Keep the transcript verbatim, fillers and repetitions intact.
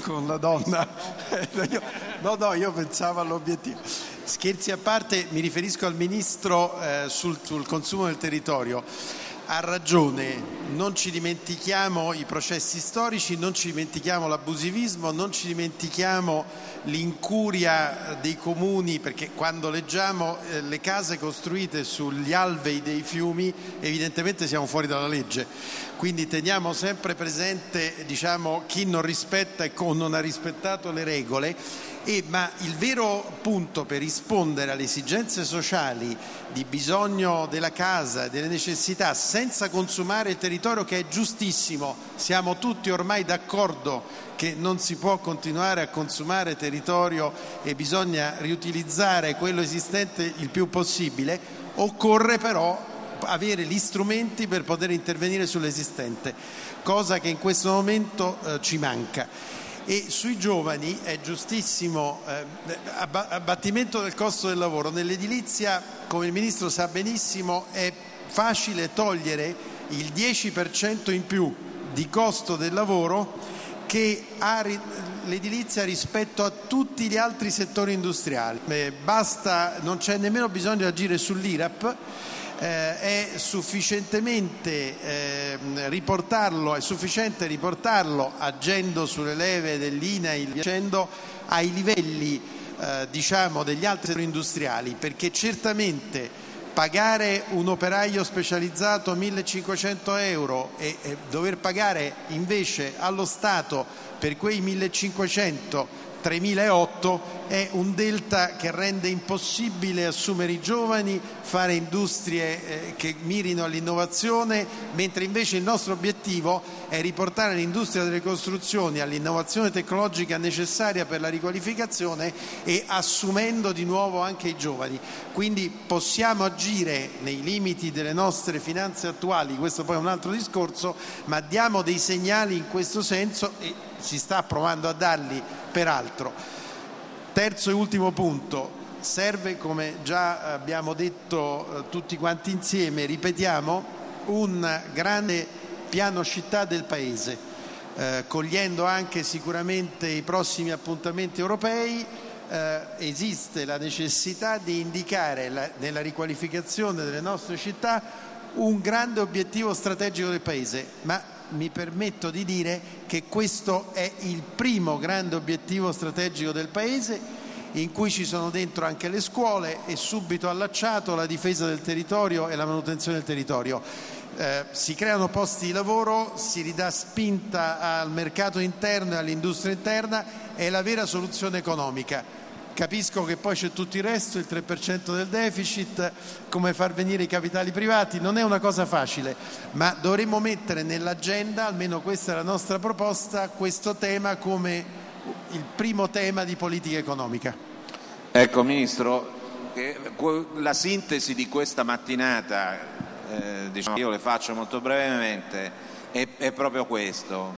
con la donna. No, no, io pensavo all'obiettivo. Scherzi a parte, mi riferisco al Ministro eh, sul, sul consumo del territorio. Ha ragione, non ci dimentichiamo i processi storici, non ci dimentichiamo l'abusivismo, non ci dimentichiamo l'incuria dei comuni, perché quando leggiamo eh, le case costruite sugli alvei dei fiumi evidentemente siamo fuori dalla legge. Quindi teniamo sempre presente, diciamo, chi non rispetta e chi non ha rispettato le regole. E, ma il vero punto per rispondere alle esigenze sociali di bisogno della casa, delle necessità, senza consumare il territorio, che è giustissimo, siamo tutti ormai d'accordo che non si può continuare a consumare territorio e bisogna riutilizzare quello esistente il più possibile, occorre però avere gli strumenti per poter intervenire sull'esistente, cosa che in questo momento eh, ci manca. E sui giovani è giustissimo, eh, abbattimento del costo del lavoro. Nell'edilizia, come il Ministro sa benissimo, è facile togliere il dieci per cento in più di costo del lavoro che ha l'edilizia rispetto a tutti gli altri settori industriali. Eh, basta, non c'è nemmeno bisogno di agire sull'I R A P. Eh, è sufficientemente eh, riportarlo, è sufficiente riportarlo agendo sulle leve dell'I N A I L, agendo ai livelli eh, diciamo degli altri settori industriali, perché certamente pagare un operaio specializzato millecinquecento euro e, e dover pagare invece allo Stato per quei millecinquecento tremilaotto è un delta che rende impossibile assumere i giovani, fare industrie eh, che mirino all'innovazione, mentre invece il nostro obiettivo è riportare l'industria delle costruzioni all'innovazione tecnologica necessaria per la riqualificazione e assumendo di nuovo anche i giovani. Quindi possiamo agire nei limiti delle nostre finanze attuali, questo poi è un altro discorso, ma diamo dei segnali in questo senso e si sta provando a darli peraltro. Terzo e ultimo punto, serve, come già abbiamo detto eh, tutti quanti insieme, ripetiamo, un grande piano città del Paese, eh, cogliendo anche sicuramente i prossimi appuntamenti europei. Eh, esiste la necessità di indicare la, nella riqualificazione delle nostre città un grande obiettivo strategico del Paese, ma mi permetto di dire che questo è il primo grande obiettivo strategico del Paese, in cui ci sono dentro anche le scuole e subito allacciato la difesa del territorio e la manutenzione del territorio. Eh, si creano posti di lavoro, si ridà spinta al mercato interno e all'industria interna, è la vera soluzione economica. Capisco che poi c'è tutto il resto, il tre per cento del deficit, come far venire i capitali privati, non è una cosa facile, ma dovremmo mettere nell'agenda, almeno questa è la nostra proposta, questo tema come il primo tema di politica economica. Ecco Ministro, la sintesi di questa mattinata, eh, diciamo, io le faccio molto brevemente, è, è proprio questo.